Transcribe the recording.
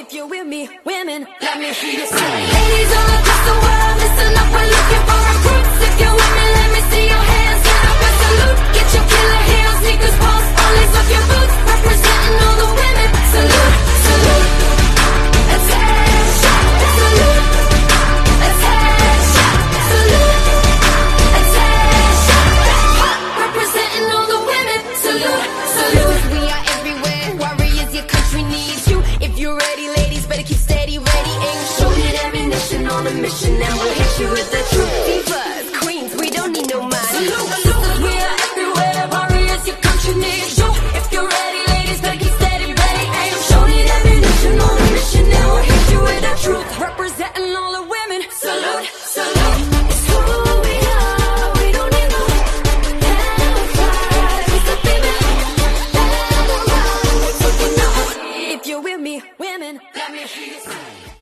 If you're with me, women, let me hear you say. Ladies all across the world, listen up, we're looking for recruits. If you're with me, let me see your hands. Get up and salute. Get your killer heels, sneakers, pulse, all lace up your boots. Representing all the women. Salute, salute. Let's headshot. Salute. Let's headshot. Salute. Let's headshot. Representing all the women. Salute, salute. We are everywhere. Warriors, your country needs you. If you're ready, ladies, better keep steady, ready, aim, shoot it, ammunition on a mission, and we'll hit you with the truth. Divas, queens, we don't need no money. We are everywhere, warriors, your country needs you. If you're ready, ladies, better keep steady, ready, aim, shoot it, ammunition on a mission, and we'll hit you with the truth. Representing all the women, salute, salute. It's who we are, we don't need no hellfire. It's the female, if you're with me, women, let me hear you say.